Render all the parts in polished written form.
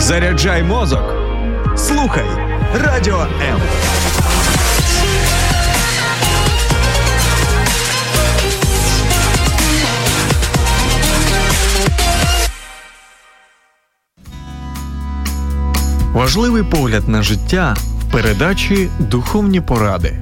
Заряджай мозок. Слухай Радіо М. Важливий погляд на життя в передачі «Духовні поради».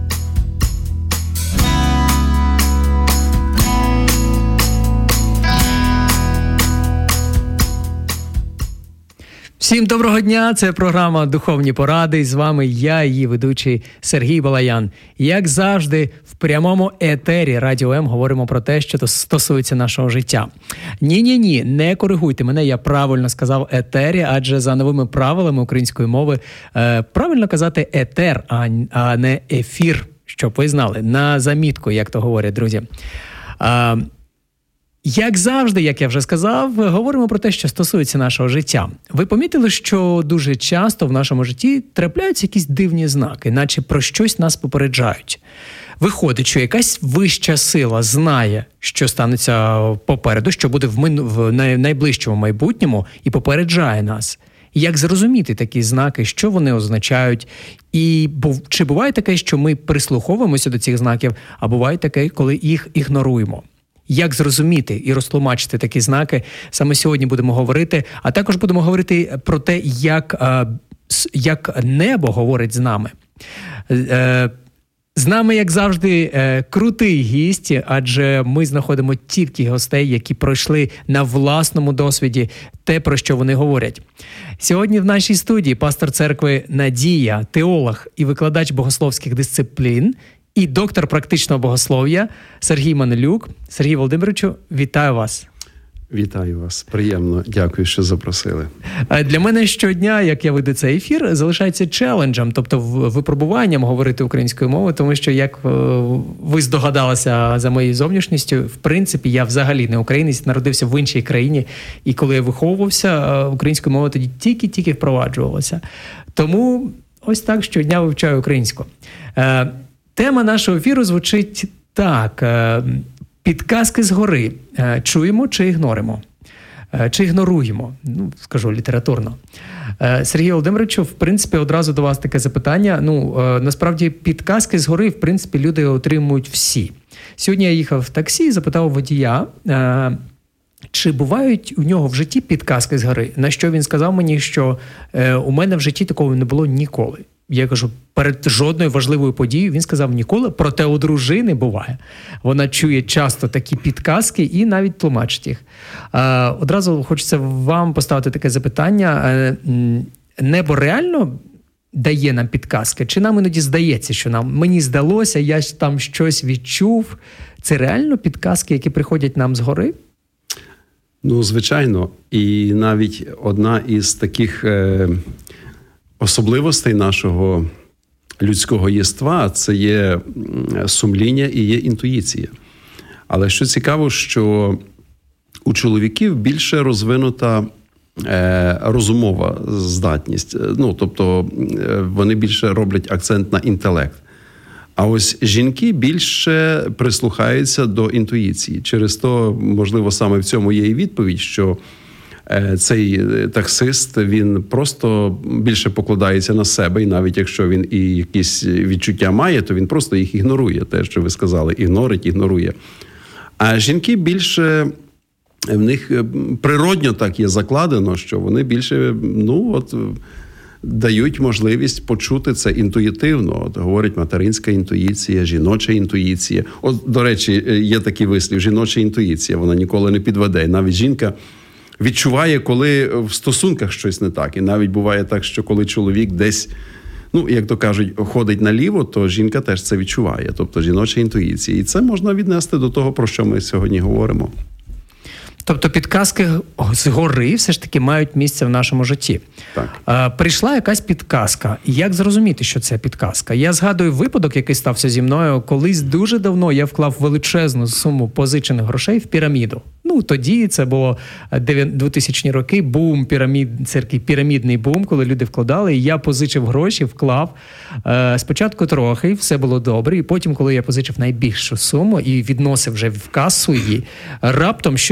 Всім доброго дня, це програма «Духовні поради», і з вами я, її ведучий Сергій Балаян. Як завжди, в прямому етері Радіо М говоримо про те, що стосується нашого життя. Ні, не коригуйте мене, я правильно сказав етері, адже за новими правилами української мови правильно казати етер, а не ефір, щоб ви знали. На замітку, як то говорять, друзі. Як завжди, як я вже сказав, говоримо про те, що стосується нашого життя. Ви помітили, що дуже часто в нашому житті трапляються якісь дивні знаки, наче про щось нас попереджають. Виходить, що якась вища сила знає, що станеться попереду, що буде в найближчому майбутньому, і попереджає нас. Як зрозуміти такі знаки, що вони означають? І чи буває таке, що ми прислуховуємося до цих знаків, а буває таке, коли їх ігноруємо? Як зрозуміти і розтлумачити такі знаки, саме сьогодні будемо говорити, а також будемо говорити про те, як небо говорить з нами. З нами, як завжди, крутий гість, адже ми знаходимо тільки гостей, які пройшли на власному досвіді те, про що вони говорять. Сьогодні в нашій студії пастор церкви «Надія», теолог і викладач богословських дисциплін, і доктор практичного богослов'я Сергій Манилюк. Сергій Володимировичу, вітаю вас. Вітаю вас. Приємно. Дякую, що запросили. Для мене щодня, як я веду цей ефір, залишається челенджем, тобто випробуванням говорити українською мовою, тому що, як ви здогадалися за моєю зовнішністю, в принципі, я взагалі не українець, народився в іншій країні, і коли я виховувався, українською мовою тоді тільки впроваджувалася. Тому ось так щодня вивчаю українську. Тема нашого ефіру звучить так. Підказки згори. Чуємо чи ігноримо? Чи ігноруємо? Скажу літературно. Сергій Володимировичу, в принципі, одразу до вас таке запитання. Насправді, підказки згори, в принципі, люди отримують всі. Сьогодні я їхав в таксі і запитав водія, чи бувають у нього в житті підказки згори? На що він сказав мені, що у мене в житті такого не було ніколи. Я кажу, перед жодною важливою подією він сказав ніколи, проте у дружини буває. Вона чує часто такі підказки і навіть тлумачить їх. Одразу хочеться вам поставити таке запитання. Небо реально дає нам підказки? Чи нам іноді здається, що мені здалося, я ж там щось відчув? Це реально підказки, які приходять нам згори? Звичайно. І навіть одна із таких особливостей нашого людського єства – це є сумління і є інтуїція. Але що цікаво, що у чоловіків більше розвинута розумова здатність. Тобто вони більше роблять акцент на інтелект. А ось жінки більше прислухаються до інтуїції. Через то, можливо, саме в цьому є і відповідь, що цей таксист, він просто більше покладається на себе, і навіть якщо він і якісь відчуття має, то він просто їх ігнорує, те, що ви сказали, ігнорує. А жінки більше, в них природньо так є закладено, що вони більше, дають можливість почути це інтуїтивно. Говорить материнська інтуїція, жіноча інтуїція. До речі, є такий вислів, жіноча інтуїція, вона ніколи не підведе. Навіть жінка відчуває, коли в стосунках щось не так. І навіть буває так, що коли чоловік десь, як то кажуть, ходить наліво, то жінка теж це відчуває. Тобто жіноча інтуїція. І це можна віднести до того, про що ми сьогодні говоримо. Тобто підказки згори все ж таки мають місце в нашому житті. Так. Прийшла якась підказка. Як зрозуміти, що це підказка? Я згадую випадок, який стався зі мною. Колись дуже давно я вклав величезну суму позичених грошей в піраміду. Тоді це було 2000-ні роки, бум пірамід, це такий пірамідний бум, коли люди вкладали, і я позичив гроші, вклав. Спочатку трохи, все було добре, і потім, коли я позичив найбільшу суму і відносив вже в касу її, раптом щось пішло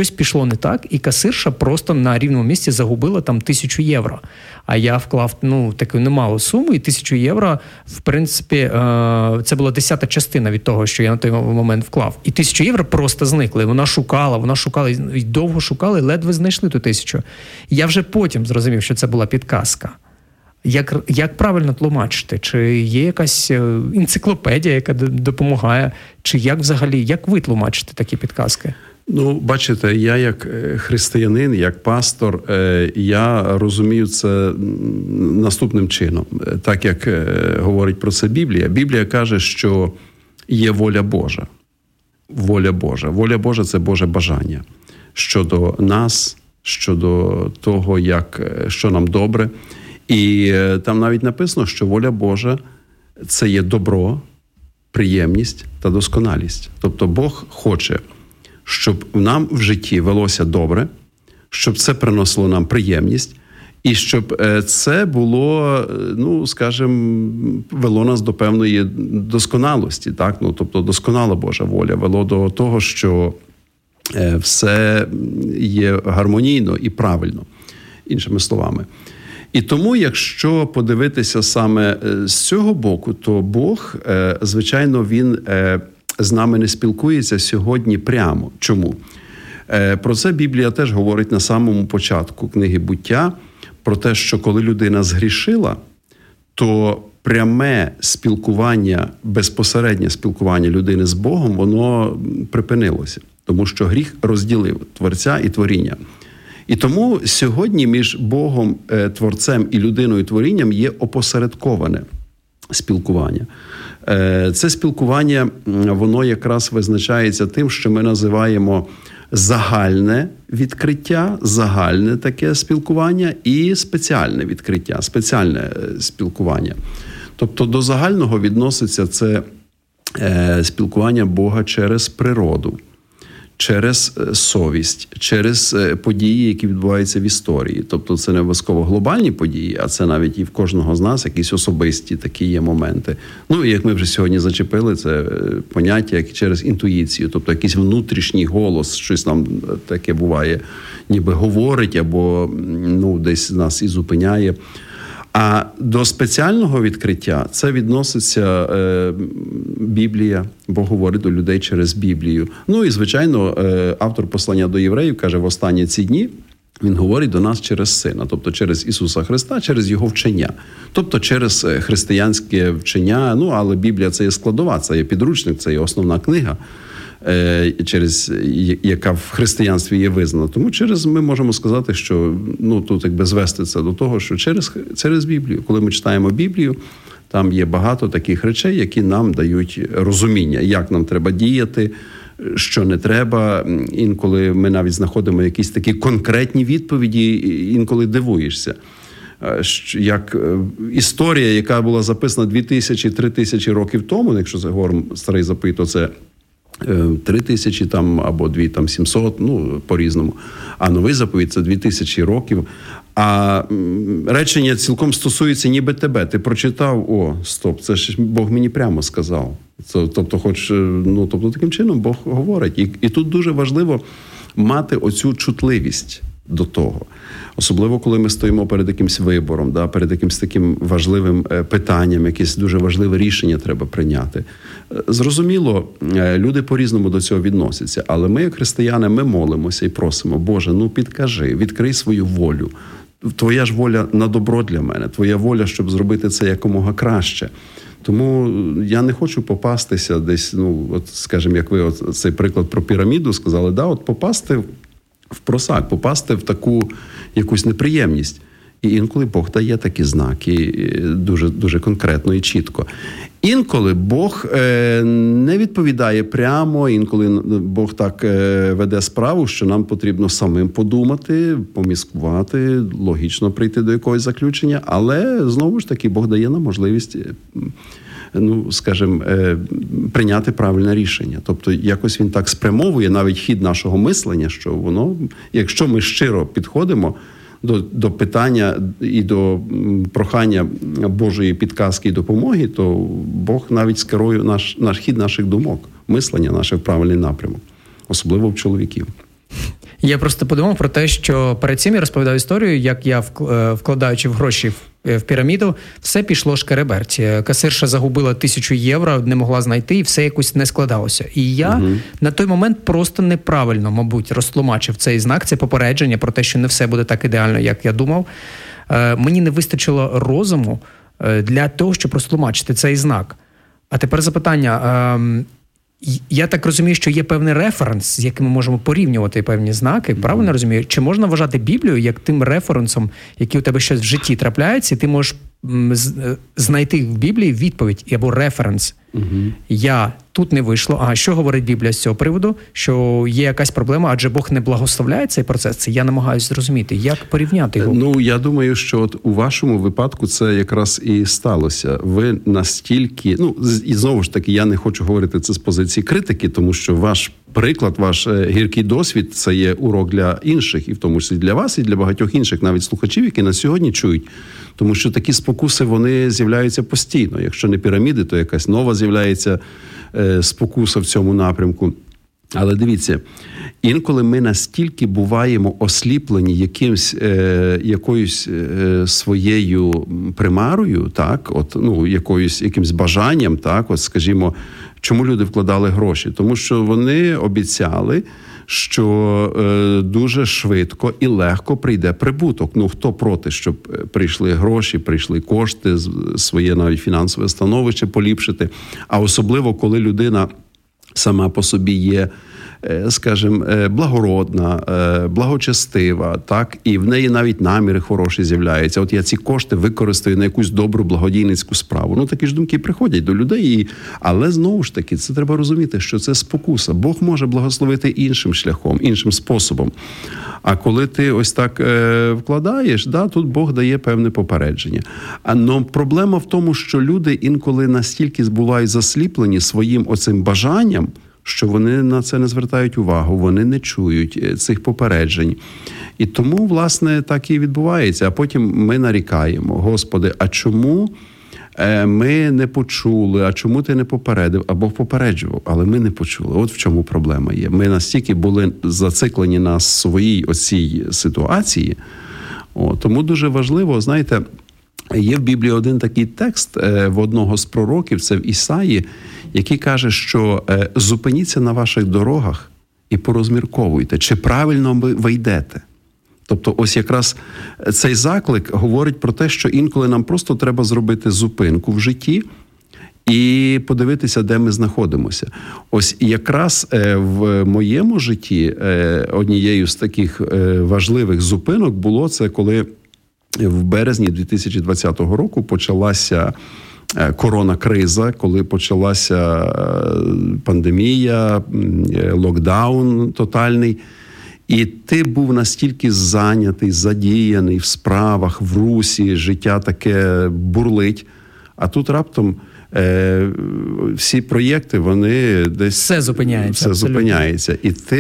пішло не так, і касирша просто на рівному місці загубила там 1000 євро. А я вклав, таку немалу суму, і 1000 євро, в принципі, це була 10-та частина від того, що я на той момент вклав. І 1000 євро просто зникли. Вона шукала, і довго шукала, і ледве знайшли ту 1000. Я вже потім зрозумів, що це була підказка. Як правильно тлумачити? Чи є якась енциклопедія, яка допомагає? Чи як ви тлумачите такі підказки? Бачите, я як християнин, як пастор, я розумію це наступним чином. Так, як говорить про це Біблія. Біблія каже, що є воля Божа. Воля Божа. Воля Божа – це Боже бажання. Щодо нас, щодо того, що нам добре. І там навіть написано, що воля Божа – це є добро, приємність та досконалість. Тобто Бог хоче, щоб нам в житті велося добре, щоб це приносило нам приємність, і щоб це було, вело нас до певної досконалості. Так? Тобто досконала Божа воля вело до того, що все є гармонійно і правильно, іншими словами. І тому, якщо подивитися саме з цього боку, то Бог, звичайно, Він з нами не спілкується сьогодні прямо. Чому? Про це Біблія теж говорить на самому початку книги «Буття», про те, що коли людина згрішила, то пряме спілкування, безпосереднє спілкування людини з Богом, воно припинилося. Тому що гріх розділив Творця і творіння. І тому сьогодні між Богом, Творцем і людиною творінням є опосередковане спілкування. Це спілкування, воно якраз визначається тим, що ми називаємо загальне відкриття, загальне таке спілкування і спеціальне відкриття, спеціальне спілкування. Тобто до загального відноситься це спілкування Бога через природу, через совість, через події, які відбуваються в історії. Тобто це не обов'язково глобальні події, а це навіть і в кожного з нас якісь особисті такі є моменти. І як ми вже сьогодні зачепили, це поняття як через інтуїцію, тобто якийсь внутрішній голос, щось нам таке буває, ніби говорить або десь нас і зупиняє. А до спеціального відкриття це відноситься Біблія, Бог говорить до людей через Біблію. І, звичайно, автор послання до євреїв каже, в останні ці дні він говорить до нас через Сина, тобто через Ісуса Христа, через Його вчення. Тобто через християнське вчення, але Біблія – це є складова, це є підручник, це є основна книга, яка в християнстві є визнана. Тому ми можемо сказати, що тут якби звести це до того, що через Біблію. Коли ми читаємо Біблію, там є багато таких речей, які нам дають розуміння, як нам треба діяти, що не треба. Інколи ми навіть знаходимо якісь такі конкретні відповіді, інколи дивуєшся. Як історія, яка була записана 2000-3000 років тому, якщо це говоримо старий заповіт, то це 3000 або 2700, по-різному. А новий заповіт – це 2000 років. А речення цілком стосується ніби тебе. Ти прочитав, стоп, це ж Бог мені прямо сказав. Тобто таким чином Бог говорить. І тут дуже важливо мати оцю чутливість до того. Особливо, коли ми стоїмо перед якимсь вибором, перед якимсь таким важливим питанням, якесь дуже важливе рішення треба прийняти. Зрозуміло, люди по-різному до цього відносяться, але ми, як християни, ми молимося і просимо, Боже, підкажи, відкрий свою волю. Твоя ж воля на добро для мене, твоя воля, щоб зробити це якомога краще. Тому я не хочу попастися десь, скажімо, як ви цей приклад про піраміду сказали, попасти в просак, попасти в таку якусь неприємність. І інколи Бог дає такі знаки дуже, дуже конкретно і чітко. Інколи Бог не відповідає прямо, інколи Бог так веде справу, що нам потрібно самим подумати, поміскувати, логічно прийти до якогось заключення, але знову ж таки Бог дає нам можливість прийняти правильне рішення. Тобто якось він так спрямовує навіть хід нашого мислення, що воно, якщо ми щиро підходимо до питання і до прохання Божої підказки і допомоги, то Бог навіть скерує наш хід наших думок, мислення наше в правильний напрямок, особливо в чоловіків. Я просто подумав про те, що перед цим я розповідав історію, як я, вкладаючи в гроші в піраміду, все пішло шкереберть. Касирша загубила 1000 євро, не могла знайти, і все якось не складалося. І я на той момент просто неправильно, мабуть, розтлумачив цей знак, це попередження про те, що не все буде так ідеально, як я думав. Мені не вистачило розуму для того, щоб розтлумачити цей знак. А тепер запитання. Я так розумію, що є певний референс, з яким ми можемо порівнювати певні знаки. Правильно розумію? Чи можна вважати Біблію як тим референсом, який у тебе щось в житті трапляється, і ти можеш знайти в Біблії відповідь або референс? Я тут не вийшло. А що говорить Біблія з цього приводу? Що є якась проблема, адже Бог не благословляє цей процес. Це я намагаюся зрозуміти. Як порівняти його? Ну, я думаю, що от у вашому випадку це якраз і сталося. Ви настільки... Ну, і знову ж таки, я не хочу говорити це з позиції критики, тому що ваш приклад, ваш гіркий досвід – це є урок для інших, і в тому числі для вас, і для багатьох інших навіть слухачів, які нас сьогодні чують. Тому що такі спокуси, вони з'являються постійно. Якщо не піраміди, то якась нова з'являється спокуса в цьому напрямку. Але дивіться, інколи ми настільки буваємо осліплені якоюсь своєю примарою, так, от, ну, якимсь бажанням, так, от, скажімо, чому люди вкладали гроші? Тому що вони обіцяли, що дуже швидко і легко прийде прибуток. Ну, хто проти, щоб прийшли гроші, прийшли кошти, своє навіть фінансове становище поліпшити. А особливо, коли людина сама по собі є, скажімо, благородна, благочестива, так, і в неї навіть наміри хороші з'являються. От я ці кошти використаю на якусь добру благодійницьку справу. Ну, такі ж думки приходять до людей, але знову ж таки, це треба розуміти, що це спокуса. Бог може благословити іншим шляхом, іншим способом. А коли ти ось так вкладаєш, да, тут Бог дає певне попередження. Но проблема в тому, що люди інколи настільки бувають засліплені своїм оцим бажанням, що вони на це не звертають увагу, вони не чують цих попереджень. І тому, власне, так і відбувається. А потім ми нарікаємо: Господи, а чому ми не почули, а чому ти не попередив? А Бог попереджував, але ми не почули. От в чому проблема є. Ми настільки були зациклені на своїй оцій ситуації. Тому дуже важливо, знаєте, є в Біблії один такий текст в одного з пророків, це в Ісаї, який каже, що зупиніться на ваших дорогах і порозмірковуйте, чи правильно ви йдете. Тобто ось якраз цей заклик говорить про те, що інколи нам просто треба зробити зупинку в житті і подивитися, де ми знаходимося. Ось якраз в моєму житті однією з таких важливих зупинок було це, коли в березні 2020 року почалася коронакриза, коли почалася пандемія, локдаун тотальний. І ти був настільки зайнятий, задіяний в справах, в русі, життя таке бурлить. А тут раптом всі проєкти, вони десь... Все зупиняється. Все зупиняється.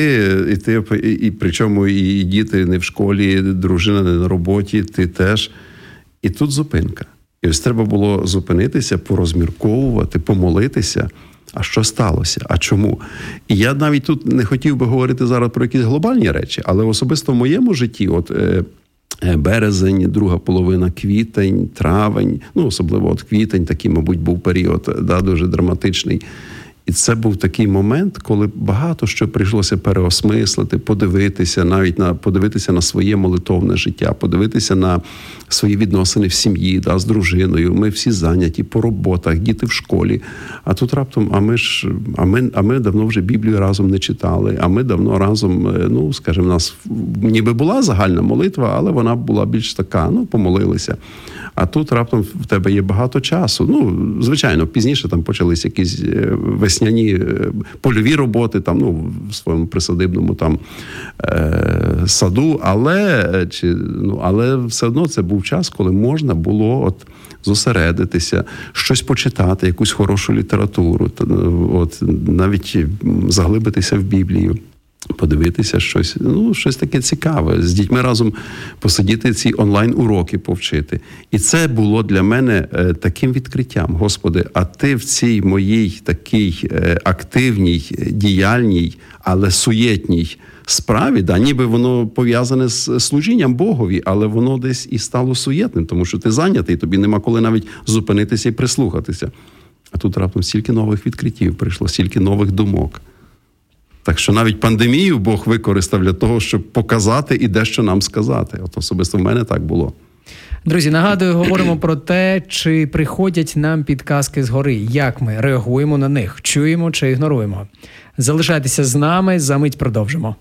І причому і діти не в школі, дружина не на роботі, ти теж. І тут зупинка. І ось треба було зупинитися, порозмірковувати, помолитися. А що сталося? А чому? І я навіть тут не хотів би говорити зараз про якісь глобальні речі, але особисто в моєму житті, от березень, друга половина, квітень, травень, ну, особливо от квітень, такий, мабуть, був період, да, дуже драматичний. І це був такий момент, коли багато що прийшлося переосмислити, подивитися на своє молитовне життя, подивитися на свої відносини в сім'ї, да, з дружиною. Ми всі зайняті по роботах, діти в школі. А тут раптом, а ми давно вже Біблію разом не читали, а ми давно разом, ну, скажімо, у нас ніби була загальна молитва, але вона була більш така, ну, помолилися. А тут раптом в тебе є багато часу. Ну, звичайно, пізніше там почались якісь весняні польові роботи, там, ну, в своєму присадибному там саду, але все одно це був час, коли можна було от зосередитися, щось почитати, якусь хорошу літературу, от навіть заглибитися в Біблію. подивитися щось таке цікаве. З дітьми разом посидіти, ці онлайн-уроки повчити. І це було для мене таким відкриттям. Господи, а ти в цій моїй такій активній, діяльній, але суєтній справі, ніби воно пов'язане з служінням Богові, але воно десь і стало суєтним, тому що ти зайнятий, тобі нема коли навіть зупинитися і прислухатися. А тут раптом стільки нових відкриттів прийшло, стільки нових думок. Так що навіть пандемію Бог використав для того, щоб показати і дещо нам сказати. От особисто в мене так було. Друзі, нагадую, говоримо про те, чи приходять нам підказки згори, як ми реагуємо на них, чуємо чи ігноруємо. Залишайтеся з нами, за мить продовжимо.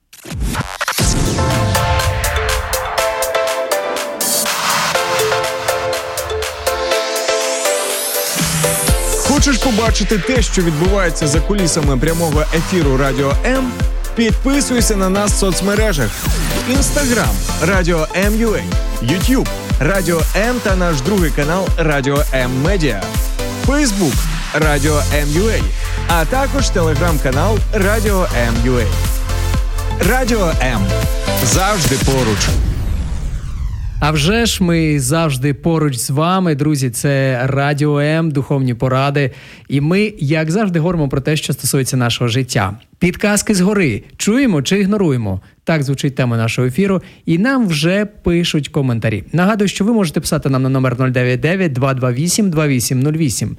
Хочеш побачити те, що відбувається за кулісами прямого ефіру Радіо М? Підписуйся на нас в соцмережах: Instagram – Радіо М.UA, YouTube – Радіо М та наш другий канал Радіо М Медіа, Facebook – Радіо М.UA, а також телеграм-канал Радіо М.UA. Радіо М. Завжди поруч. А вже ж ми завжди поруч з вами, друзі, це Радіо М, духовні поради. І ми, як завжди, говоримо про те, що стосується нашого життя. Підказки згори. Чуємо чи ігноруємо? Так звучить тема нашого ефіру. І нам вже пишуть коментарі. Нагадую, що ви можете писати нам на номер 099-228-2808.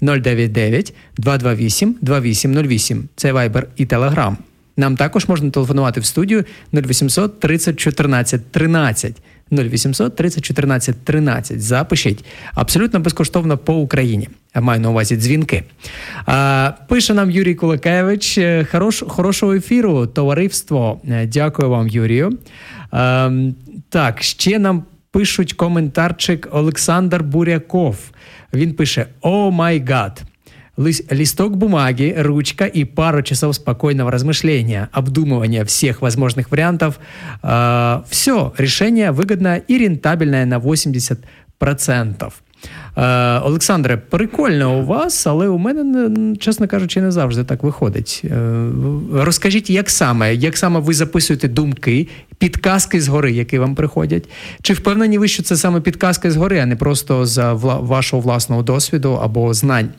099-228-2808. Це Viber і Telegram. Нам також можна телефонувати в студію 0800 30 14 13. 0800 30 14 13. Запишіть. Абсолютно безкоштовно по Україні. Маю на увазі дзвінки. Пише нам Юрій Кулакевич. Хорошого ефіру, товариство. Дякую вам, Юрію. Так, ще нам пишуть коментарчик Олександр Буряков. Він пише: «О май гад! Листок бумаги, ручка и пару часов спокойного размышления, обдумывания всех возможных вариантов. Все, решение выгодное и рентабельное на 80%. Олександре, прикольно у вас, але у мене, чесно кажучи, не завжди так виходить. Розкажіть, як саме ви записуєте думки, підказки згори, які вам приходять? Чи впевнені ви, що це саме підказки згори, а не просто з вашого власного досвіду або знань?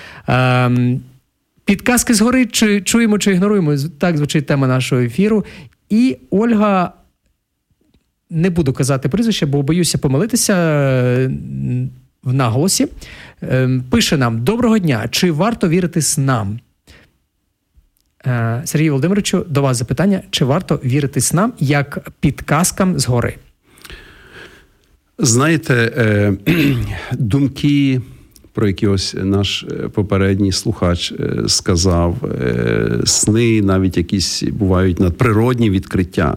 Підказки згори, чи чуємо, чи ігноруємо, так звучить тема нашого ефіру. І Ольга, не буду казати прізвище, бо боюся помилитися в наголосі, пише нам: «Доброго дня, чи варто вірити снам?» Сергію Володимировичу, до вас запитання: чи варто вірити снам як підказкам згори? Знаєте, думки, про які ось наш попередній слухач сказав, сни, навіть якісь бувають надприродні відкриття,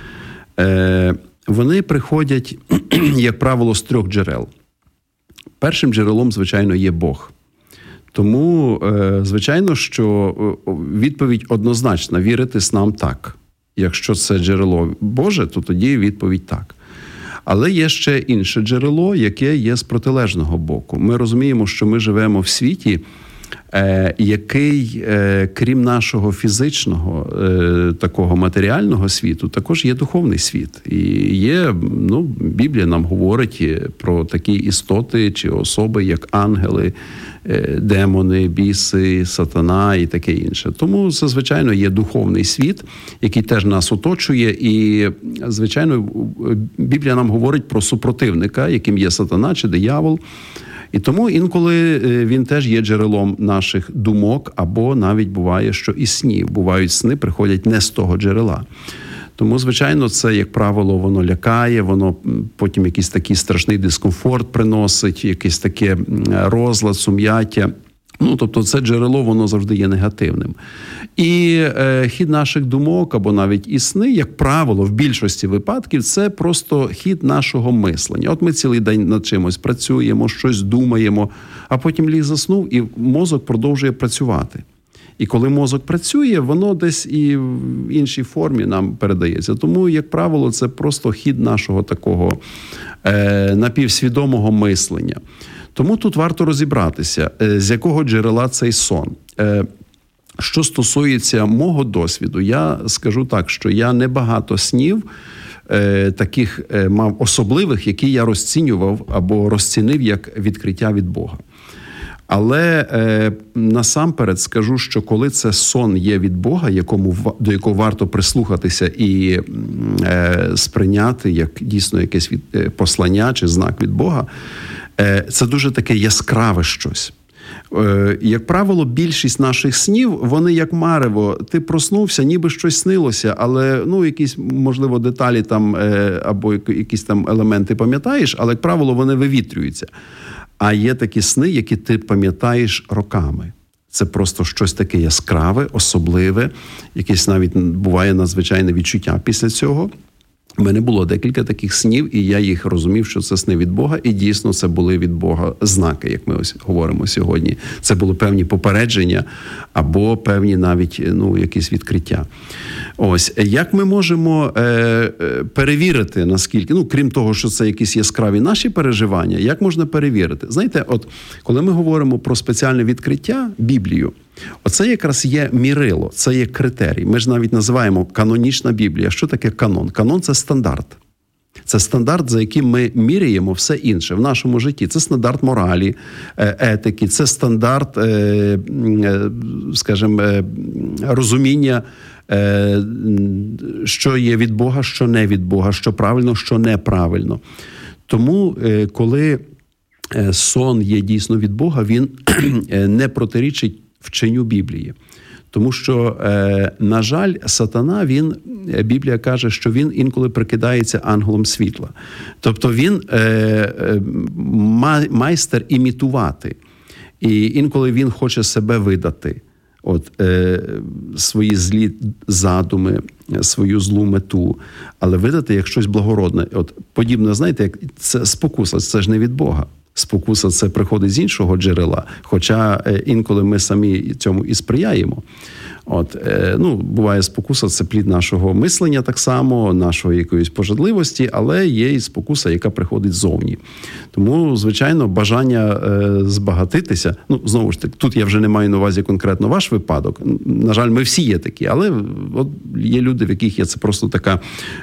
вони приходять, як правило, з 3 джерел. Першим джерелом, звичайно, є Бог. Тому, звичайно, що відповідь однозначна: вірити снам так. Якщо це джерело Боже, то тоді відповідь так. Але є ще інше джерело, яке є з протилежного боку. Ми розуміємо, що ми живемо в світі, який, крім нашого фізичного, такого матеріального світу, також є духовний світ. І є, Біблія нам говорить про такі істоти чи особи, як ангели, демони, біси, сатана і таке інше. Тому це, звичайно, є духовний світ, який теж нас оточує. І, звичайно, Біблія нам говорить про супротивника, яким є сатана чи диявол. І тому інколи він теж є джерелом наших думок, або навіть буває, що і снів. Бувають сни, приходять не з того джерела. Тому, звичайно, це, як правило, воно лякає, воно потім якийсь такий страшний дискомфорт приносить, якийсь таке розлад, сум'яття. Тобто це джерело, воно завжди є негативним. І хід наших думок, або навіть і сни, як правило, в більшості випадків, це просто хід нашого мислення. От ми цілий день над чимось працюємо, щось думаємо, а потім ліг заснув, і мозок продовжує працювати. І коли мозок працює, воно десь і в іншій формі нам передається. Тому, як правило, це просто хід нашого такого напівсвідомого мислення. Тому тут варто розібратися, з якого джерела цей сон. Що стосується мого досвіду, я скажу так, що я небагато снів таких мав особливих, які я розцінював або розцінив як відкриття від Бога. Але насамперед скажу, що коли це сон є від Бога, до якого варто прислухатися і сприйняти як дійсно якесь послання чи знак від Бога, це дуже таке яскраве щось. Як правило, більшість наших снів, вони як марево. Ти проснувся, ніби щось снилося, але якісь, можливо, деталі там або якісь там елементи пам'ятаєш, але, як правило, вони вивітрюються. А є такі сни, які ти пам'ятаєш роками. Це просто щось таке яскраве, особливе, якесь навіть буває надзвичайне відчуття після цього. У мене було декілька таких снів, і я їх розумів, що це сни від Бога, і дійсно це були від Бога знаки, як ми ось говоримо сьогодні. Це були певні попередження або певні навіть якісь відкриття. Ось, як ми можемо перевірити, наскільки, крім того, що це якісь яскраві наші переживання, як можна перевірити? Знаєте, от коли ми говоримо про спеціальне відкриття, Біблію, оце якраз є мірило, це є критерій. Ми ж навіть називаємо канонічна Біблія. Що таке канон? Канон – це стандарт. Це стандарт, за яким ми міряємо все інше в нашому житті. Це стандарт моралі, етики, це стандарт, скажімо, розуміння, що є від Бога, що не від Бога, що правильно, що неправильно. Тому, коли сон є дійсно від Бога, він не протирічить вченню Біблії. Тому що, на жаль, сатана, Біблія каже, що він інколи прикидається ангелом світла. Тобто він майстер імітувати. І інколи він хоче себе видати. Свої злі задуми, свою злу мету, але видати як щось благородне. Подібно, знаєте, як це спокуса, це ж не від Бога. Спокуса – це приходить з іншого джерела, хоча інколи ми самі цьому і сприяємо. Буває спокуса – це плід нашого мислення так само, нашої якоїсь пожадливості, але є і спокуса, яка приходить ззовні. Тому, звичайно, бажання збагатитися, знову ж таки, тут я вже не маю на увазі конкретно ваш випадок. На жаль, ми всі є такі, але є люди, в яких є це просто така,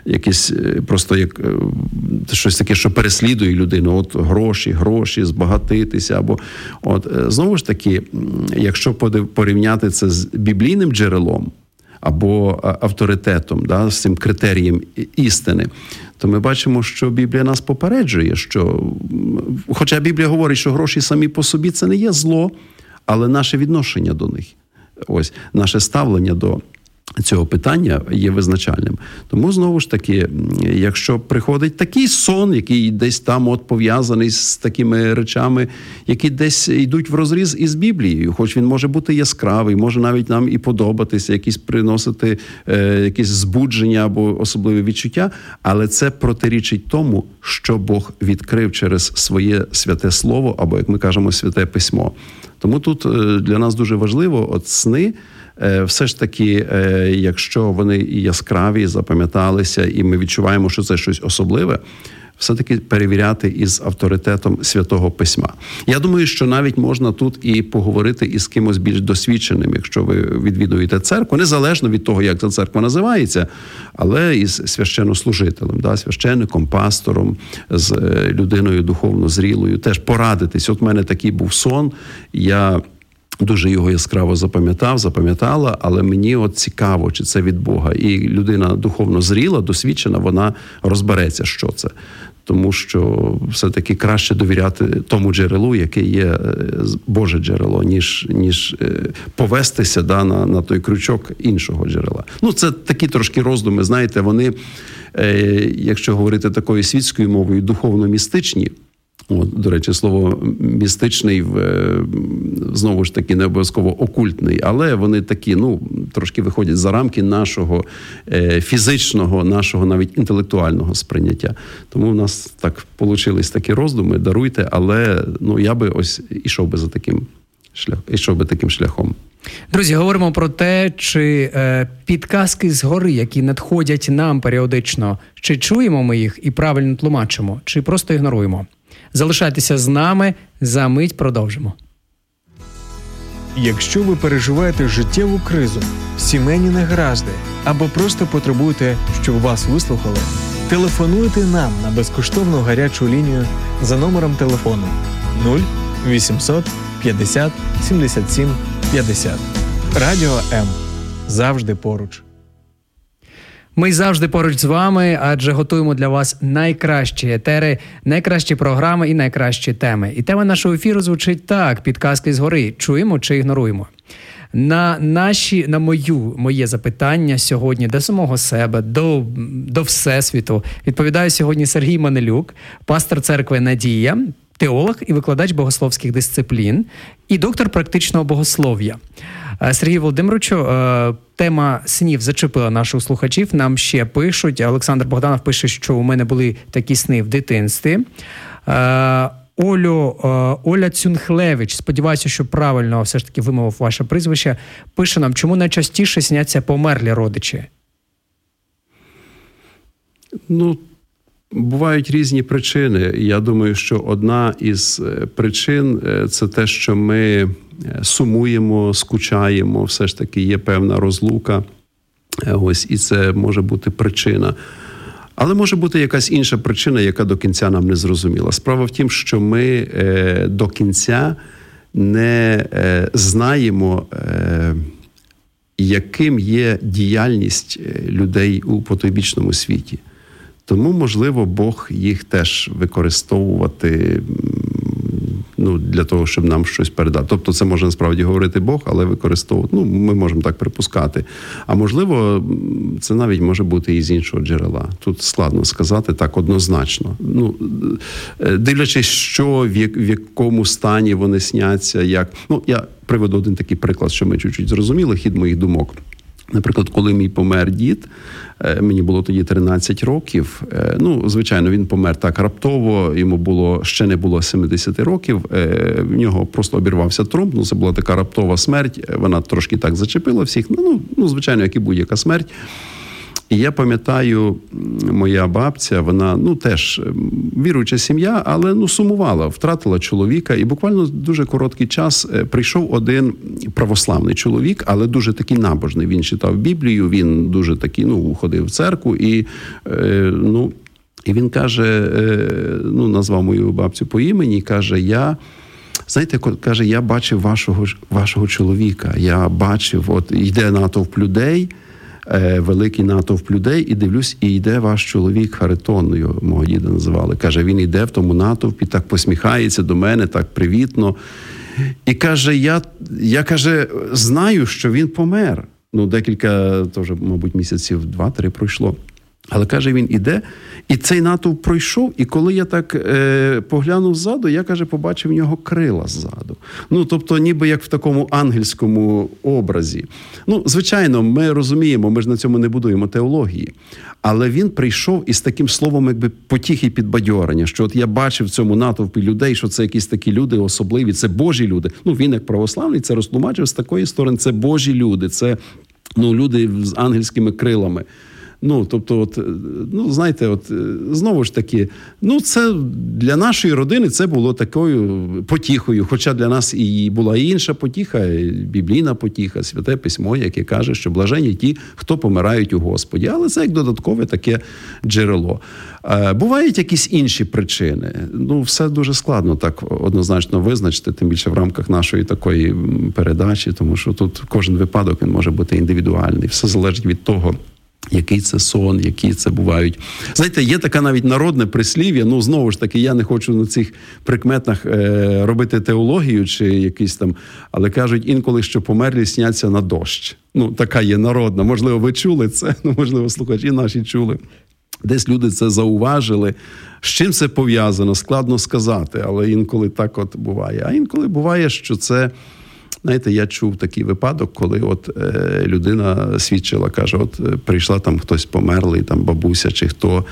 просто як щось таке, що переслідує людину. Гроші, збагатитися. Або, знову ж таки, якщо порівняти це з біблійним джерелом або авторитетом, з цим критерієм істини, то ми бачимо, що Біблія нас попереджує, що, хоча Біблія говорить, що гроші самі по собі це не є зло, але наше відношення до них, наше ставлення до цього питання є визначальним. Тому, знову ж таки, якщо приходить такий сон, який десь там пов'язаний з такими речами, які десь йдуть в розріз із Біблією, хоч він може бути яскравий, може навіть нам і подобатися, якісь приносити якісь збудження або особливі відчуття, але це протирічить тому, що Бог відкрив через своє святе слово, або, як ми кажемо, святе письмо. Тому тут для нас дуже важливо сни, все ж таки, якщо вони яскраві, запам'яталися, і ми відчуваємо, що це щось особливе, все-таки перевіряти із авторитетом Святого Письма. Я думаю, що навіть можна тут і поговорити із кимось більш досвідченим, якщо ви відвідуєте церкву, незалежно від того, як ця церква називається, але із священнослужителем, священником, пастором, з людиною духовно зрілою, теж порадитись. От в мене такий був сон, я дуже його яскраво запам'ятала, але мені цікаво, чи це від Бога. І людина духовно зріла, досвідчена, вона розбереться, що це. Тому що все-таки краще довіряти тому джерелу, яке є Боже джерело, ніж повестися на той крючок іншого джерела. Це такі трошки роздуми, знаєте, вони, якщо говорити такою світською мовою, духовно-містичні. До речі, слово містичний, знову ж таки, не обов'язково окультний, але вони такі, трошки виходять за рамки нашого фізичного, нашого навіть інтелектуального сприйняття. Тому в нас так получились такі роздуми, даруйте, але я би ішов би таким шляхом. Друзі, говоримо про те, чи підказки згори, які надходять нам періодично, чи чуємо ми їх і правильно тлумачимо, чи просто ігноруємо. Залишайтеся з нами, за мить продовжимо. Якщо ви переживаєте життєву кризу, сімейні негаразди або просто потребуєте, щоб вас вислухали, телефонуйте нам на безкоштовну гарячу лінію за номером телефону 0800 50 77 50. Радіо М. Завжди поруч. Ми завжди поруч з вами, адже готуємо для вас найкращі етери, найкращі програми і найкращі теми. І тема нашого ефіру звучить так: підказки згори. Чуємо чи ігноруємо? На моє запитання сьогодні до самого себе, до Всесвіту відповідає сьогодні Сергій Манелюк, пастор церкви «Надія», теолог і викладач богословських дисциплін і доктор практичного богослов'я. Сергій Володимировичу, тема снів зачепила наших слухачів. Нам ще пишуть. Олександр Богданов пише, що у мене були такі сни в дитинстві. Оля Цюнхлевич, сподіваюся, що правильно все ж таки вимовив ваше прізвище, пише нам, чому найчастіше сняться померлі родичі? Бувають різні причини. Я думаю, що одна із причин – це те, що ми сумуємо, скучаємо, все ж таки є певна розлука. Ось, і це може бути причина. Але може бути якась інша причина, яка до кінця нам не зрозуміла. Справа в тім, що ми до кінця не знаємо, яким є діяльність людей у потойбічному світі. Тому, можливо, Бог їх теж використовувати для того, щоб нам щось передати. Тобто це може насправді говорити Бог, але використовувати, ми можемо так припускати. А можливо, це навіть може бути і з іншого джерела. Тут складно сказати так однозначно. Дивлячись, що, в якому стані вони сняться, як. Я приведу один такий приклад, що ми чуть-чуть зрозуміли, хід моїх думок. Наприклад, коли мій помер дід, мені було тоді 13 років, звичайно, він помер так раптово, йому ще не було 70 років, в нього просто обірвався тромб, це була така раптова смерть, вона трошки так зачепила всіх, звичайно, як і будь-яка смерть. І я пам'ятаю, моя бабця, вона, теж віруюча сім'я, але, сумувала, втратила чоловіка. І буквально дуже короткий час прийшов один православний чоловік, але дуже такий набожний. Він читав Біблію, він дуже такий, ходив в церкву. І він каже, назвав мою бабцю по імені, каже, я бачив вашого чоловіка, я бачив, йде натовп людей, великий натовп людей, і дивлюсь, і йде ваш чоловік Харитон, мого діда називали. Каже, він йде в тому натовпі, так посміхається до мене, так привітно. І каже, я каже, знаю, що він помер. Декілька, то вже, мабуть, місяців 2-3 пройшло. Але, каже, він іде, і цей натовп пройшов, і коли я так поглянув ззаду, я, каже, побачив в нього крила ззаду. Тобто, ніби як в такому ангельському образі. Звичайно, ми розуміємо, ми ж на цьому не будуємо теології. Але він прийшов із таким словом, якби потіх і підбадьорення, що от я бачив в цьому натовпі людей, що це якісь такі люди особливі, це Божі люди. Він як православний це розтлумачив з такої сторони, це Божі люди, це люди з ангельськими крилами. Тобто, знаєте, знову ж таки, це для нашої родини це було такою потіхою, хоча для нас і була і інша потіха, біблійна потіха, Святе Письмо, яке каже, що блаженні ті, хто помирають у Господі. Але це як додаткове таке джерело. Бувають якісь інші причини. Все дуже складно так однозначно визначити, тим більше в рамках нашої такої передачі, тому що тут кожен випадок, він може бути індивідуальний. Все залежить від того, який це сон, які це бувають. Знаєте, є таке навіть народне прислів'я, знову ж таки, я не хочу на цих прикметах робити теологію чи якісь там, але кажуть, інколи, що померлі сняться на дощ. Така є народна. Можливо, ви чули це, можливо, слухачі наші чули. Десь люди це зауважили. З чим це пов'язано? Складно сказати, але інколи так от буває. А інколи буває, що це... Знаєте, я чув такий випадок, коли людина свідчила, каже, прийшла там хтось померлий, там бабуся чи хто,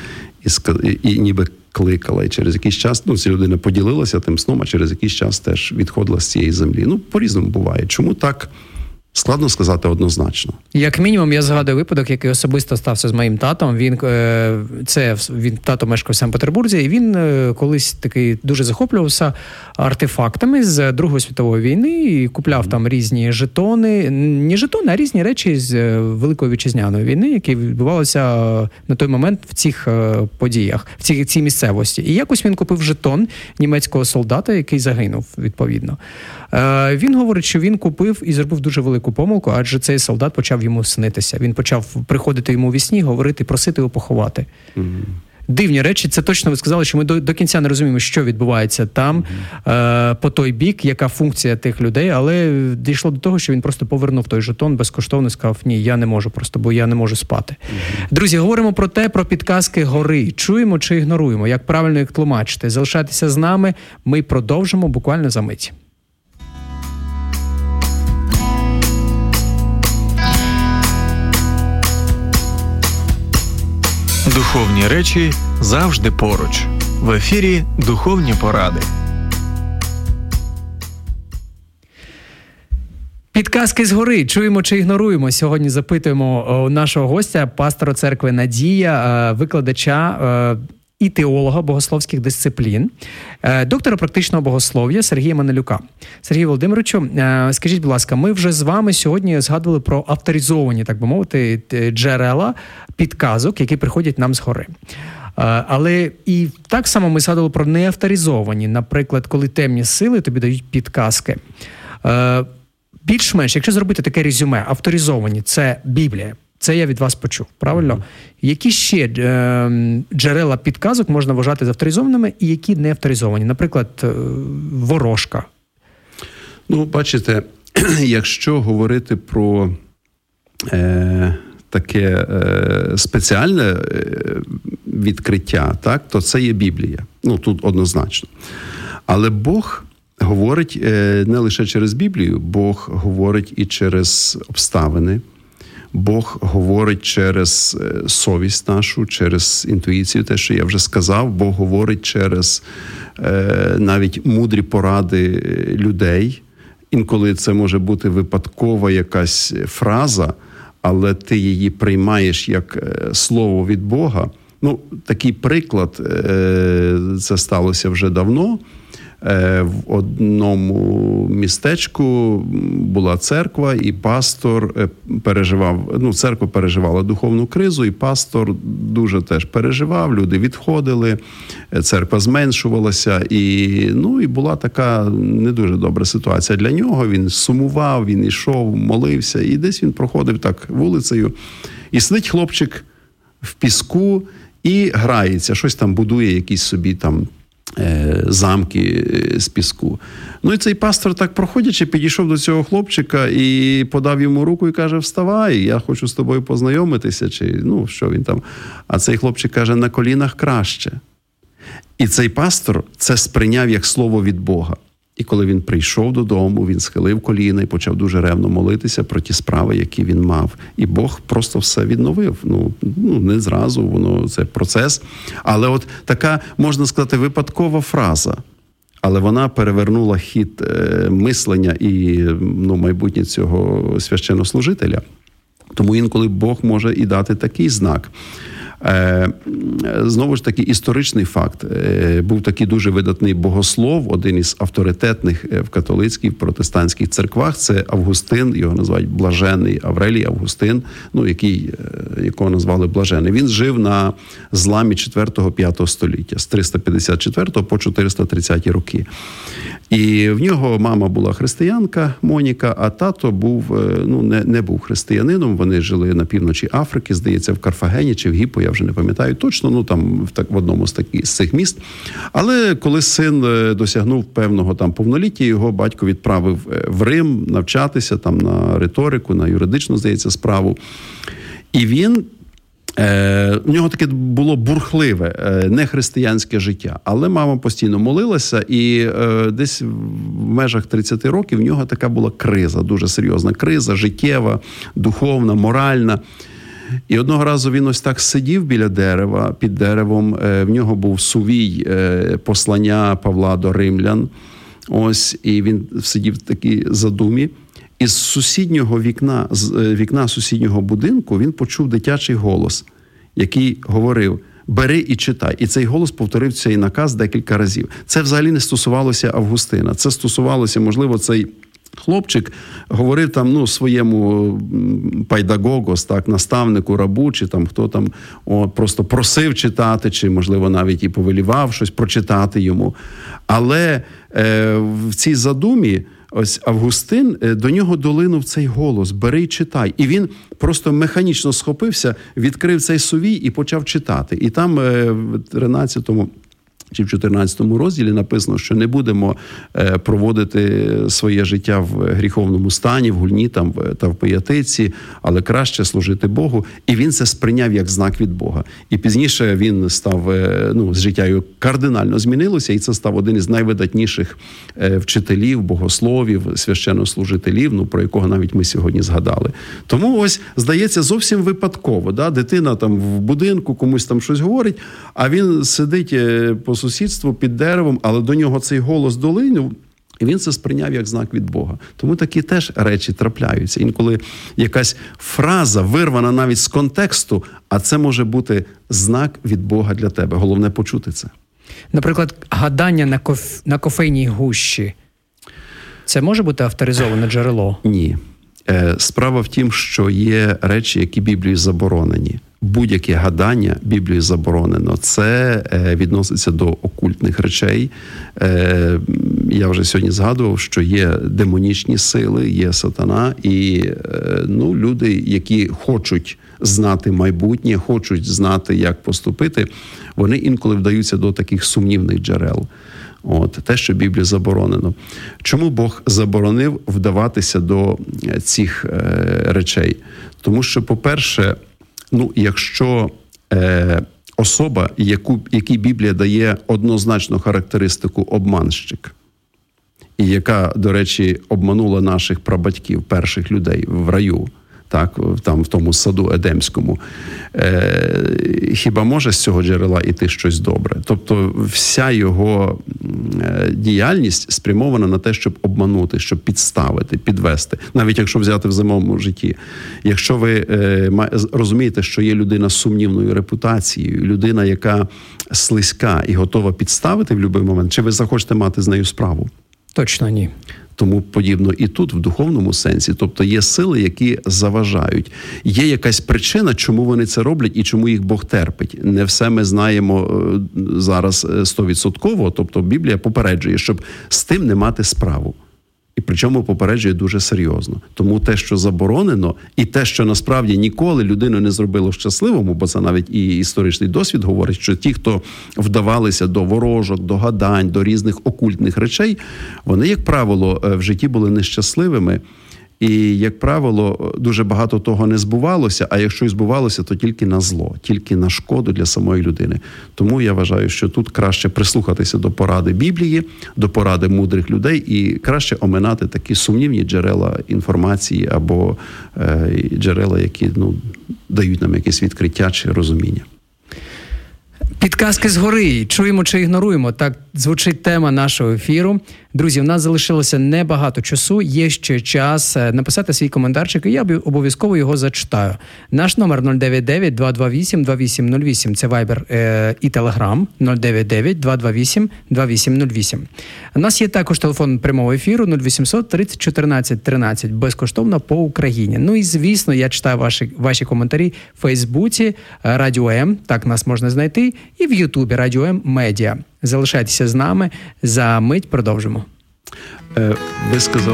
і ніби кликала. І через якийсь час, ця людина поділилася тим сном, а через якийсь час теж відходила з цієї землі. По-різному буває. Чому так? Складно сказати однозначно. Як мінімум, я згадую випадок, який особисто стався з моїм татом. Він тато мешкав в Санкт-Петербурзі, і він колись такий дуже захоплювався артефактами з Другої світової війни і купляв там різні жетони, не жетони, а різні речі з Великої Вітчизняної війни, які відбувалися на той момент в цих подіях, в цій місцевості. І якось він купив жетон німецького солдата, який загинув, відповідно. Він говорить, що він купив і зробив дуже велику помилку, адже цей солдат почав йому снитися. Він почав приходити йому у вісні, говорити, просити його поховати. Дивні речі, це точно ви сказали, що ми до кінця не розуміємо, що відбувається там, по той бік, яка функція тих людей, але дійшло до того, що він просто повернув той жетон безкоштовно, сказав, ні, я не можу просто, бо я не можу спати. Друзі, говоримо про підказки гори. Чуємо чи ігноруємо, як правильно їх тлумачити. Залишайтеся з нами, ми продовжимо буквально за мить. Духовні речі завжди поруч. В ефірі «Духовні поради». Підказки згори. Чуємо чи ігноруємо. Сьогодні запитуємо нашого гостя, пастора церкви «Надія», викладача і теолога богословських дисциплін, доктора практичного богослов'я Сергія Манилюка. Сергій Володимировичу, скажіть, будь ласка, ми вже з вами сьогодні згадували про авторизовані, так би мовити, джерела підказок, які приходять нам згори. Але і так само ми згадували про неавторизовані, наприклад, коли темні сили тобі дають підказки. Більш-менш, якщо зробити таке резюме, авторизовані – це Біблія. Це я від вас почув, правильно? Які ще джерела підказок можна вважати за авторизованими і які не авторизовані? Наприклад, ворожка. Ну, бачите, якщо говорити про таке спеціальне відкриття, так, то це є Біблія. Ну, тут однозначно. Але Бог говорить не лише через Біблію, Бог говорить і через обставини. Бог говорить через совість нашу, через інтуїцію, те, що я вже сказав. Бог говорить через навіть мудрі поради людей. Інколи це може бути випадкова якась фраза, але ти її приймаєш як слово від Бога. Ну, такий приклад, це сталося вже давно. В одному містечку була церква, і пастор церква переживала духовну кризу, і пастор дуже теж переживав, люди відходили, церква зменшувалася, і була така не дуже добра ситуація для нього. Він сумував, він йшов, молився, і десь він проходив так вулицею, і сидить хлопчик в піску і грається, щось там будує, якісь собі там замки з піску. Ну і цей пастор, так проходячи, підійшов до цього хлопчика і подав йому руку і каже: вставай, я хочу з тобою познайомитися, чи що він там. А цей хлопчик каже: на колінах краще. І цей пастор це сприйняв як слово від Бога. І коли він прийшов додому, він схилив коліна і почав дуже ревно молитися про ті справи, які він мав. І Бог просто все відновив. Не зразу, це процес. Але от така, можна сказати, випадкова фраза. Але вона перевернула хід мислення і майбутнє цього священнослужителя. Тому інколи Бог може і дати такий знак. Знову ж таки, історичний факт. Був такий дуже видатний богослов, один із авторитетних в католицьких, протестантських церквах. Це Августин, його називають Блажений Аврелій Августин, якого назвали Блажений. Він жив на зламі 4-5 століття, з 354 по 430 роки. І в нього мама була християнка Моніка, а тато був, не був християнином. Вони жили на півночі Африки, здається, в Карфагені чи в Гіппо, я вже не пам'ятаю точно, там в одному з цих міст. Але коли син досягнув певного там повноліття, його батько відправив в Рим навчатися там на риторику, на юридичну, здається, справу. І він у нього таке було бурхливе, нехристиянське життя. Але мама постійно молилася, і десь в межах 30 років в нього така була криза, дуже серйозна криза, життєва, духовна, моральна. І одного разу він ось так сидів біля дерева, під деревом, в нього був сувій послання Павла до римлян. Ось, і він сидів в такій задумі. із сусіднього вікна, з вікна сусіднього будинку, він почув дитячий голос, який говорив: «Бери і читай». І цей голос повторив цей наказ декілька разів. Це взагалі не стосувалося Августина. Це стосувалося, можливо, цей хлопчик говорив там, своєму пайдагогос, так, наставнику, рабу, чи там хто там просто просив читати, чи, можливо, навіть і повелівав щось прочитати йому. Але в цій задумі ось Августин, до нього долинув цей голос: «Бери й читай». І він просто механічно схопився, відкрив цей сувій і почав читати. І там в 13-му чи в 14-му розділі написано, що не будемо проводити своє життя в гріховному стані, в гульні та в пиятиці, але краще служити Богу. І він це сприйняв як знак від Бога. І пізніше він став, життя його кардинально змінилося, і це став один із найвидатніших вчителів, богословів, священнослужителів, про якого навіть ми сьогодні згадали. Тому ось, здається, зовсім випадково, дитина там в будинку комусь там щось говорить, а він сидить по сусідству під деревом, але до нього цей голос долинув, і він це сприйняв як знак від Бога. Тому такі теж речі трапляються. Інколи якась фраза вирвана навіть з контексту, а це може бути знак від Бога для тебе. Головне почути це. Наприклад, гадання на кофейній гущі. Це може бути авторизоване джерело? Ні. Справа в тім, що є речі, які Біблією заборонені. Будь-яке гадання Біблією заборонено. Це відноситься до окультних речей. Я вже сьогодні згадував, що є демонічні сили, є сатана, і люди, які хочуть знати майбутнє, хочуть знати, як поступити, вони інколи вдаються до таких сумнівних джерел. Те, що Біблії заборонено. Чому Бог заборонив вдаватися до цих речей? Тому що, по-перше, якщо особа, якій Біблія дає однозначну характеристику обманщик, і яка, до речі, обманула наших прабатьків, перших людей в раю, так, там в тому саду Едемському, хіба може з цього джерела іти щось добре? Тобто вся його діяльність спрямована на те, щоб обманути, щоб підставити, підвести. Навіть якщо взяти в земному житті. Якщо ви розумієте, що є людина з сумнівною репутацією, людина, яка слизька і готова підставити в будь-який момент, чи ви захочете мати з нею справу? Точно ні. Тому подібно і тут, в духовному сенсі. Тобто є сили, які заважають. Є якась причина, чому вони це роблять і чому їх Бог терпить. Не все ми знаємо зараз 100%. Тобто Біблія попереджує, щоб з тим не мати справу. І причому попереджує дуже серйозно. Тому те, що заборонено, і те, що насправді ніколи людину не зробило щасливому, бо це навіть і історичний досвід говорить, що ті, хто вдавалися до ворожок, до гадань, до різних окультних речей, вони, як правило, в житті були нещасливими. І, як правило, дуже багато того не збувалося, а якщо і збувалося, то тільки на зло, тільки на шкоду для самої людини. Тому я вважаю, що тут краще прислухатися до поради Біблії, до поради мудрих людей і краще оминати такі сумнівні джерела інформації або джерела, які дають нам якесь відкриття чи розуміння. Підказки згори. Чуємо чи ігноруємо. Так звучить тема нашого ефіру. Друзі, в нас залишилося небагато часу. Є ще час написати свій коментарчик, і я обов'язково його зачитаю. Наш номер 099-228-2808. Це Viber і Telegram. 099-228-2808. У нас є також телефон прямого ефіру 0800 30 14 13. Безкоштовно по Україні. І, звісно, я читаю ваші коментарі в Фейсбуці Радіо М. Так нас можна знайти. І в Ютубі Радіо М Медіа. Залишайтеся з нами. За мить продовжимо. Ви сказали.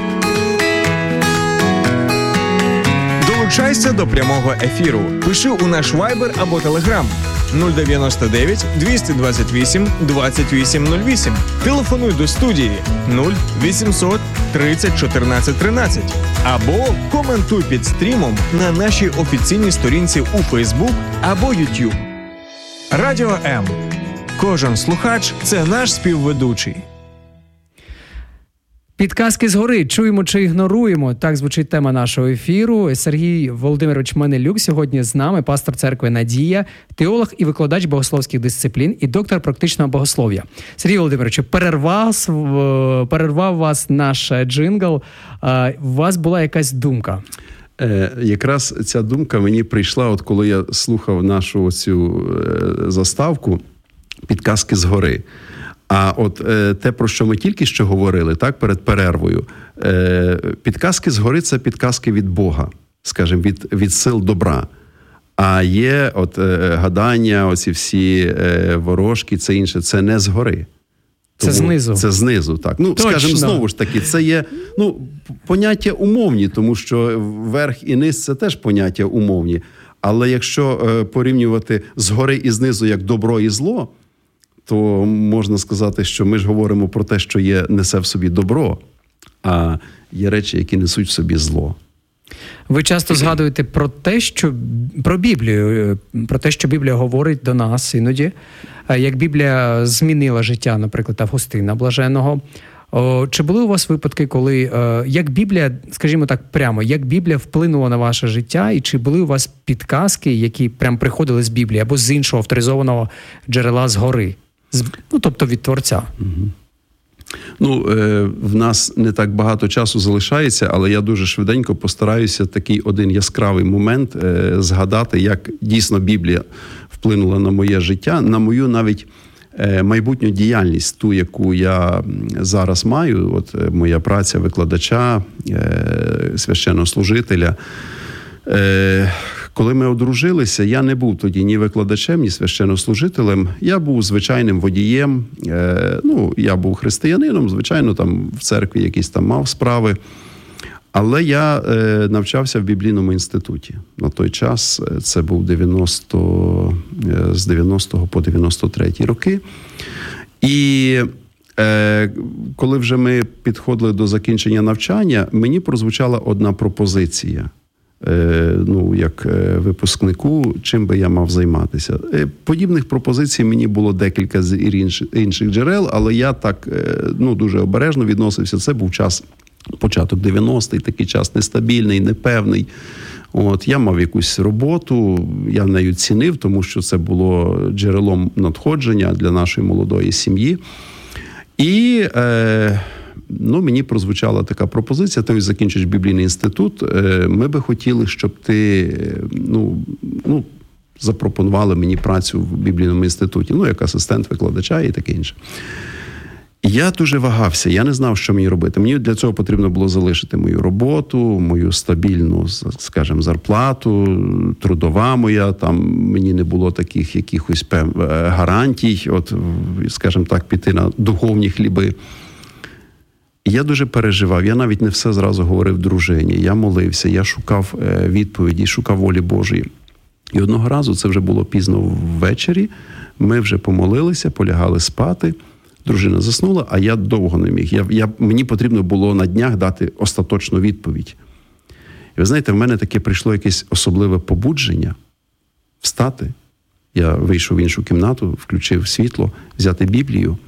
Долучайся до прямого ефіру. Пиши у наш Viber або Telegram 099 228 2808. Телефонуй до студії 0800 30 14 13. Або коментуй під стрімом на нашій офіційній сторінці у Facebook або YouTube. Радіо М. Кожен слухач – це наш співведучий. Підказки згори. Чуємо чи ігноруємо. Так звучить тема нашого ефіру. Сергій Володимирович Менелюк сьогодні з нами, пастор церкви «Надія», теолог і викладач богословських дисциплін і доктор практичного богослов'я. Сергій Володимирович, перервав вас наш джингл. У вас була якась думка? Якраз ця думка мені прийшла, от коли я слухав нашу цю заставку «Підказки згори». А от те, про що ми тільки що говорили, так, перед перервою, підказки згори – це підказки від Бога, скажімо, від сил добра. А є от гадання, оці всі ворожки, це інше, це не згори. Це знизу. Це знизу, так. Ну, точно. Скажімо, знову ж таки, це є поняття умовні, тому що верх і низ – це теж поняття умовні. Але якщо порівнювати згори і знизу як добро і зло, то можна сказати, що ми ж говоримо про те, що несе в собі добро, а є речі, які несуть в собі зло. Ви часто згадуєте про Біблію, про те, що Біблія говорить до нас іноді, як Біблія змінила життя, наприклад, Августина Блаженного. Чи були у вас випадки, коли, як Біблія, скажімо так прямо, як Біблія вплинула на ваше життя, і чи були у вас підказки, які прям приходили з Біблії або з іншого авторизованого джерела згори? Тобто від Творця. В нас не так багато часу залишається, але я дуже швиденько постараюся такий один яскравий момент згадати, як дійсно Біблія вплинула на моє життя, на мою навіть майбутню діяльність, ту, яку я зараз маю, от моя праця викладача, священнослужителя. Коли ми одружилися, я не був тоді ні викладачем, ні священнослужителем. Я був звичайним водієм. Я був християнином, звичайно, там в церкві якісь там мав справи. Але я навчався в біблійному інституті. На той час це був з 90 по 93 роки. І коли вже ми підходили до закінчення навчання, мені прозвучала одна пропозиція. Як випускнику, чим би я мав займатися. Подібних пропозицій мені було декілька з інших джерел, але я так дуже обережно відносився. Це був час, початок 90-х, такий час нестабільний, непевний. Я мав якусь роботу, я нею цінив, тому що це було джерелом надходження для нашої молодої сім'ї. І мені прозвучала така пропозиція: ти закінчиш біблійний інститут, ми би хотіли, щоб ти запропонували мені працю в біблійному інституті, як асистент викладача і таке інше. Я дуже вагався, я не знав, що мені робити. Мені для цього потрібно було залишити мою роботу, мою стабільну, скажімо, зарплату, трудова моя, там мені не було таких якихось гарантій, скажімо так, піти на духовні хліби. І я дуже переживав, я навіть не все зразу говорив дружині, я молився, я шукав відповіді, шукав волі Божої. І одного разу, це вже було пізно ввечері, ми вже помолилися, полягали спати, дружина заснула, а я довго не міг. Мені потрібно було на днях дати остаточну відповідь. І ви знаєте, в мене таке прийшло якесь особливе побудження встати. Я вийшов в іншу кімнату, включив світло, взяти Біблію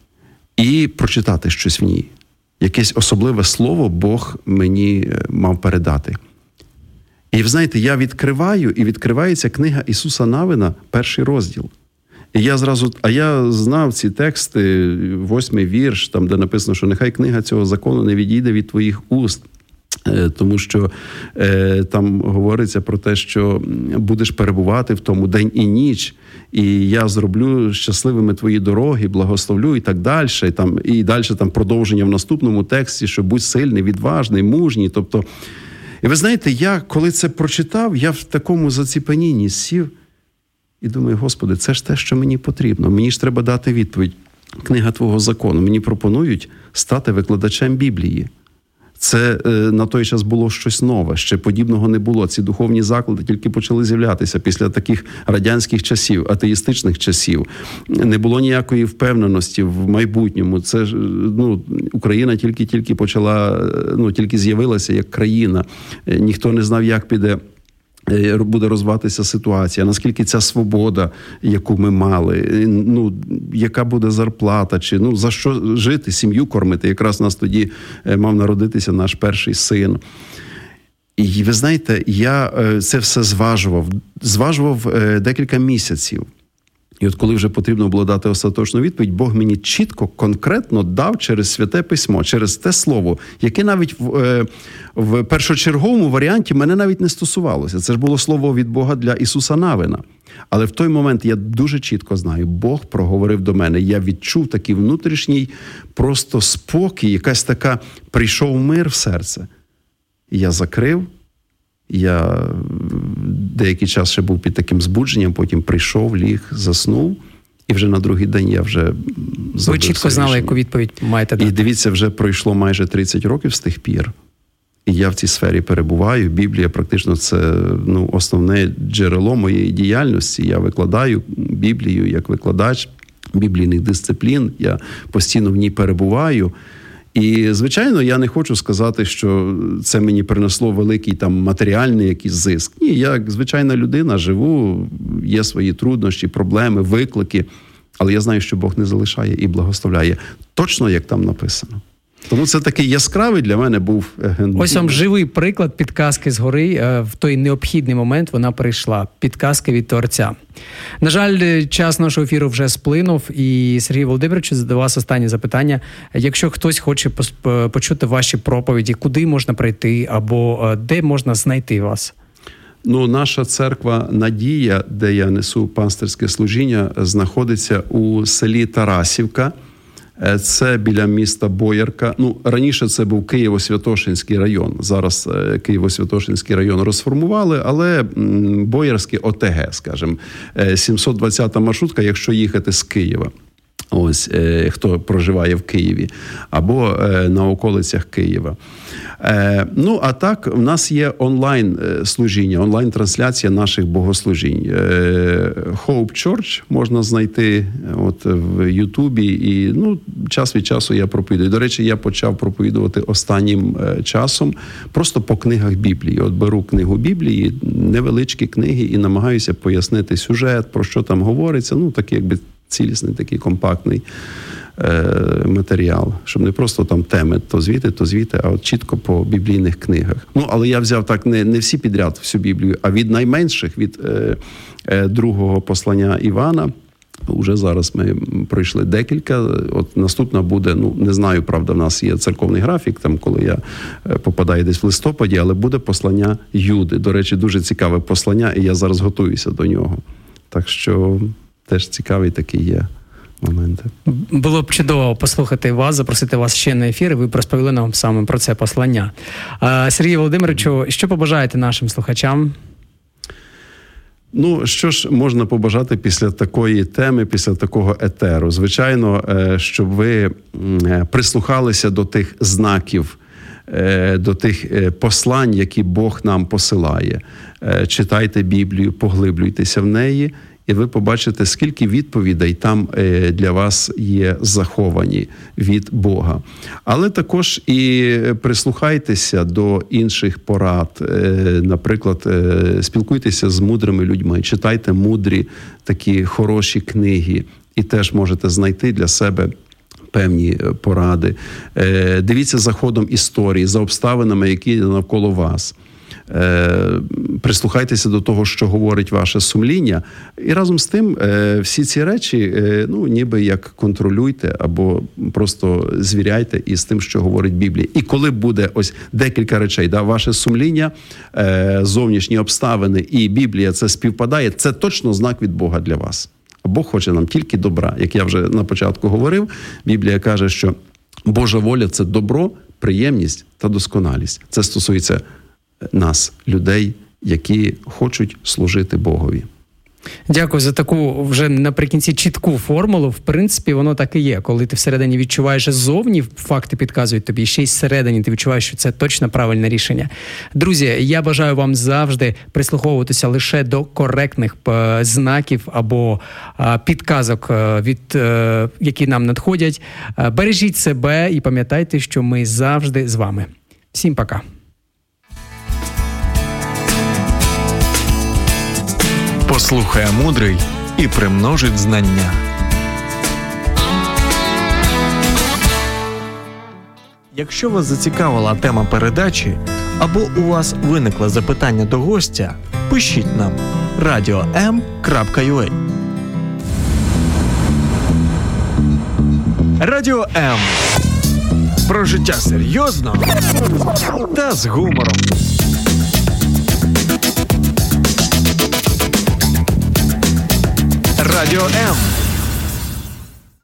і прочитати щось в ній. Якесь особливе слово Бог мені мав передати. І ви знаєте, я відкриваю, і відкривається книга Ісуса Навина, 1 розділ. І я знав ці тексти, 8-й вірш, там, де написано, що нехай книга цього закону не відійде від твоїх уст. Тому що там говориться про те, що будеш перебувати в тому день і ніч, і я зроблю щасливими твої дороги, благословлю і так далі. І далі там продовження в наступному тексті, що будь сильний, відважний, мужній. Тобто, і ви знаєте, я коли це прочитав, я в такому заціпенінні сів і думаю, Господи, це ж те, що мені потрібно. Мені ж треба дати відповідь. Книга Твого закону. Мені пропонують стати викладачем Біблії. Це на той час було щось нове, ще подібного не було. Ці духовні заклади тільки почали з'являтися після таких радянських часів, атеїстичних часів. Не було ніякої впевненості в майбутньому. Це ж, Україна тільки почала, тільки з'явилася як країна. Ніхто не знав, як піде буде розвиватися ситуація, наскільки ця свобода, яку ми мали, ну, яка буде зарплата, чи ну, за що жити, сім'ю кормити. Якраз у нас тоді мав народитися наш перший син. І ви знаєте, я це все зважував декілька місяців. І от коли вже потрібно було дати остаточну відповідь, Бог мені чітко, конкретно дав через Святе Письмо, через те слово, яке навіть в першочерговому варіанті мене навіть не стосувалося. Це ж було слово від Бога для Ісуса Навина. Але в той момент я дуже чітко знаю, Бог проговорив до мене. Я відчув такий внутрішній просто спокій, якась така, прийшов мир в серце. І я закрив. Я деякий час ще був під таким збудженням, потім прийшов, ліг, заснув, і вже на другий день я вже забив. Ви чітко знали, яку відповідь маєте дати. І дивіться, вже пройшло майже 30 років з тих пір, і я в цій сфері перебуваю. Біблія практично це основне джерело моєї діяльності. Я викладаю Біблію як викладач біблійних дисциплін, я постійно в ній перебуваю. І, звичайно, я не хочу сказати, що це мені принесло великий там матеріальний якийсь зиск. Ні, я як звичайна людина живу, є свої труднощі, проблеми, виклики, але я знаю, що Бог не залишає і благословляє. Точно, як там написано. Тому це такий яскравий для мене був... Ось вам живий приклад підказки згори. В той необхідний момент вона прийшла. Підказки від Творця. На жаль, час нашого ефіру вже сплинув. І, Сергій Володимирович, до вас останнє запитання. Якщо хтось хоче почути ваші проповіді, куди можна прийти або де можна знайти вас? Наша церква «Надія», де я несу пастирське служіння, знаходиться у селі Тарасівка. Це біля міста Боярка. Раніше це був Києво-Святошинський район. Зараз Києво-Святошинський район розформували, але Боярський ОТГ, скажімо. 720-та маршрутка, якщо їхати з Києва. Ось, хто проживає в Києві, або на околицях Києва. А так, в нас є онлайн-служіння, онлайн-трансляція наших богослужінь. Hope Church можна знайти в Ютубі, і час від часу я проповідую. До речі, я почав проповідувати останнім часом просто по книгах Біблії. Беру книгу Біблії, невеличкі книги, і намагаюся пояснити сюжет, про що там говориться, такий якби цілісний, такий компактний матеріал, щоб не просто там теми то звідти, а от чітко по біблійних книгах. Але я взяв так не всі підряд, всю Біблію, а від найменших, від другого послання Івана. Уже зараз ми пройшли декілька. От наступна буде, не знаю, правда, в нас є церковний графік, там, коли я попадаю десь в листопаді, але буде послання Юди. До речі, дуже цікаве послання, і я зараз готуюся до нього. Так що теж цікавий такий є моменти. Було б чудово послухати вас, запросити вас ще на ефір, і ви розповіли нам саме про це послання. Сергію Володимировичу, що побажаєте нашим слухачам? Що ж можна побажати після такої теми, після такого етеру? Звичайно, щоб ви прислухалися до тих знаків, до тих послань, які Бог нам посилає. Читайте Біблію, поглиблюйтеся в неї, і ви побачите, скільки відповідей там для вас є заховані від Бога. Але також і прислухайтеся до інших порад. Наприклад, спілкуйтеся з мудрими людьми, читайте мудрі такі хороші книги, і теж можете знайти для себе певні поради. Дивіться за ходом історії, за обставинами, які навколо вас. Прислухайтеся до того, що говорить ваше сумління, і разом з тим всі ці речі, ніби як контролюйте або просто звіряйте із тим, що говорить Біблія. І коли буде ось декілька речей, ваше сумління, зовнішні обставини і Біблія це співпадає, це точно знак від Бога для вас. А Бог хоче нам тільки добра. Як я вже на початку говорив, Біблія каже, що Божа воля – це добро, приємність та досконалість. Це стосується нас, людей, які хочуть служити Богові. Дякую за таку вже наприкінці чітку формулу. В принципі, воно так і є. Коли ти всередині відчуваєш, що ззовні факти підказують тобі, ще й всередині ти відчуваєш, що це точно правильне рішення. Друзі, я бажаю вам завжди прислуховуватися лише до коректних знаків або підказок, які нам надходять. Бережіть себе і пам'ятайте, що ми завжди з вами. Всім пока. Послухає мудрий і примножить знання. Якщо вас зацікавила тема передачі або у вас виникло запитання до гостя, пишіть нам radio.m.ua. Радіо М. Про життя серйозно та з гумором. Радіо М.